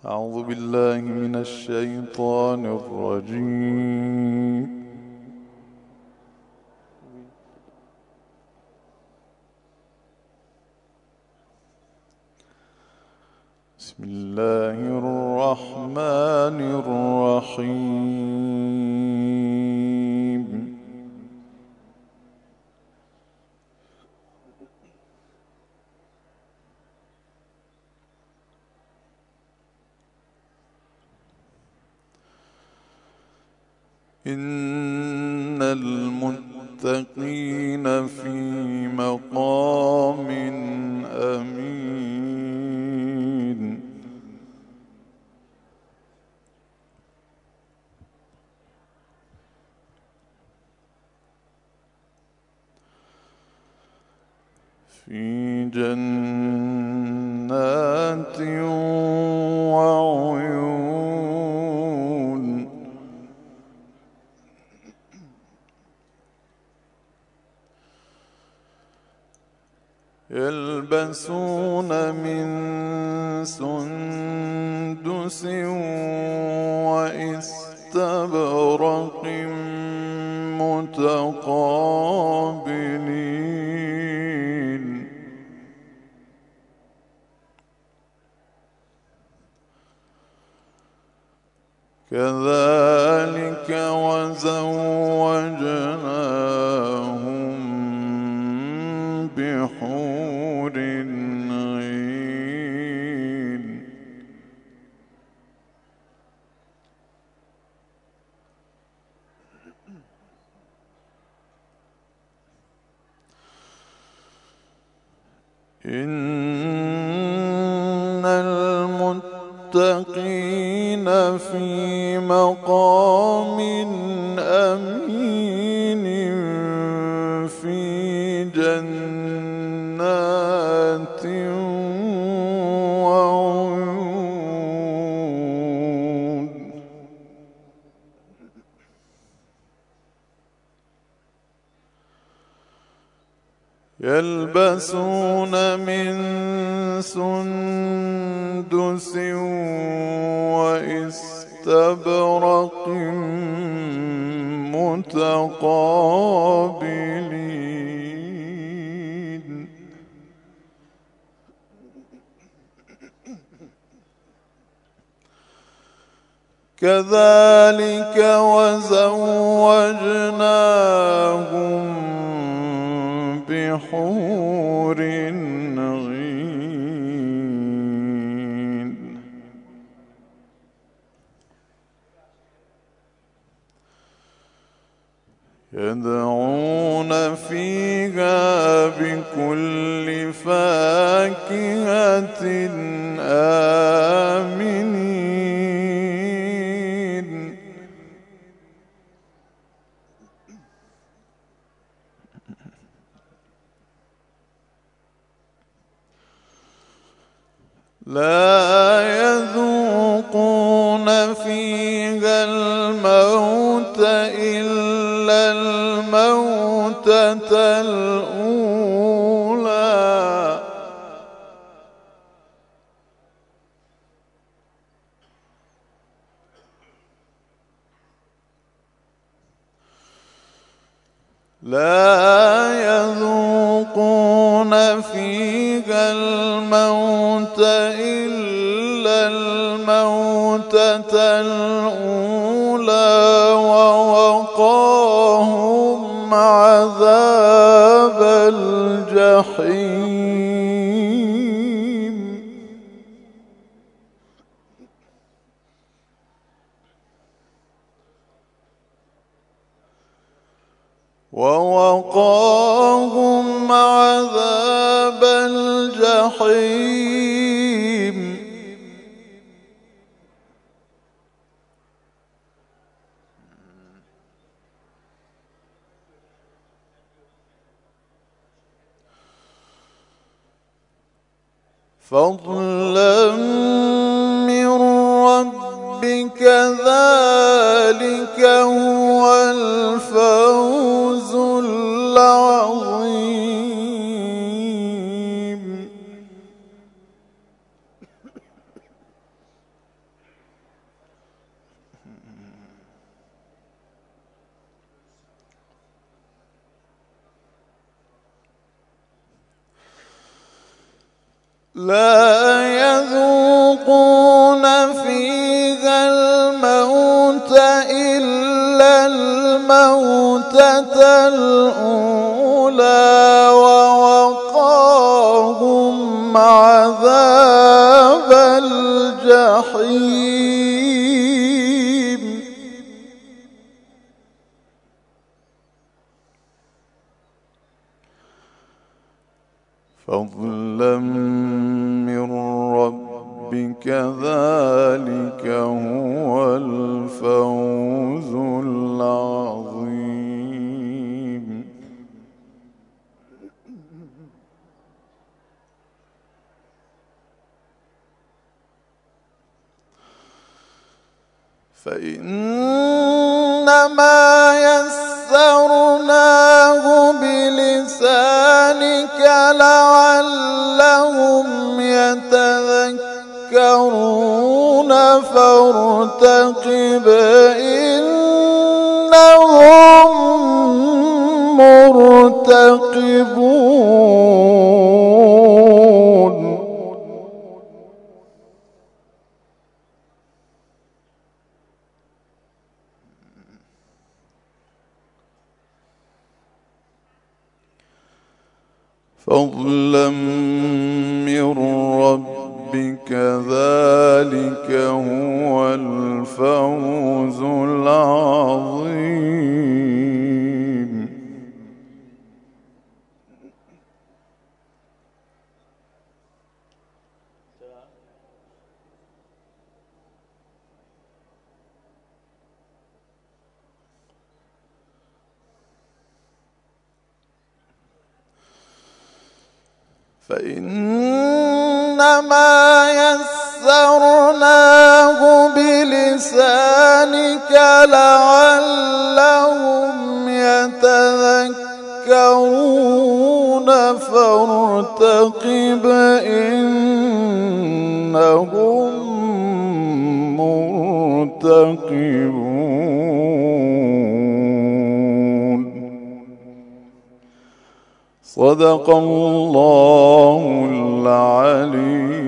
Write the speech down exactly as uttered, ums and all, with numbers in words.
أعوذ بالله من الشيطان الرجيم. بسم الله الرحمن الرحيم. إن المتقين في مقام أمين. في جنات وعيون. يلبسون من سندس واستبرق متقابلين. كذلك وزوجناهم بحور عين. إن المتقين في مقام أمين في جنات وعيون. يلبسون من سندس واستبرق متقابلين. كذلك وزوجناهم بحور عين. يدعون فيها بكل فاكهة آمنين. لا يذوقون فيها الموت إلا الموتة الأولى. لا يذوقون فيها الموت إلا الموتة الأولى ووقاهم عذاب الجحيم. ووقاهم عذاب الجحيم. فضلا من ربك ذلك هو الفوز العظيم. لا يذوقون فيها الموت إلا الموتة الأولى ووقاهم عذاب الجحيم. فضلا من ربك ذلك هو الفوز العظيم. فإنما يسرناه بلسانك لعلهم يتذكرون فارتقب إنهم مرتقبون. فضلا من ربك ذلك هو الفوز العظيم. فإنما يسرناه بلسانك لعلهم يتذكرون فارتقب إنهم مرتقبون. صدق الله العليم